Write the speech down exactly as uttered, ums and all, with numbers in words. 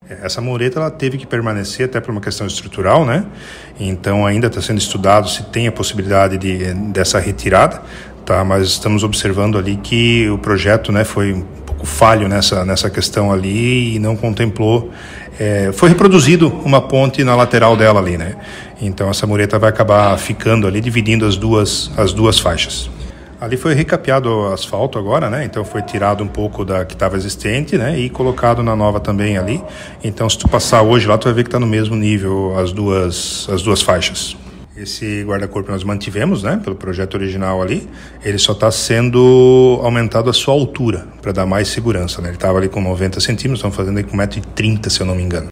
Essa mureta ela teve que permanecer até por uma questão estrutural, né? Então ainda está sendo estudado se tem a possibilidade de, dessa retirada, tá? Mas estamos observando ali que o projeto, né, foi um pouco falho nessa, nessa questão ali e não contemplou. É, foi reproduzido uma ponte na lateral dela ali, né? Então essa mureta vai acabar ficando ali, dividindo as duas, as duas faixas. Ali foi recapeado o asfalto agora, né? Então foi tirado um pouco da que estava existente, né? E colocado na nova também ali. Então se tu passar hoje lá, tu vai ver que está no mesmo nível as duas, as duas faixas. Esse guarda-corpo nós mantivemos, né? Pelo projeto original ali. Ele só está sendo aumentado a sua altura, para dar mais segurança, né? Ele estava ali com noventa centímetros, estão fazendo aí com um metro e trinta, se eu não me engano.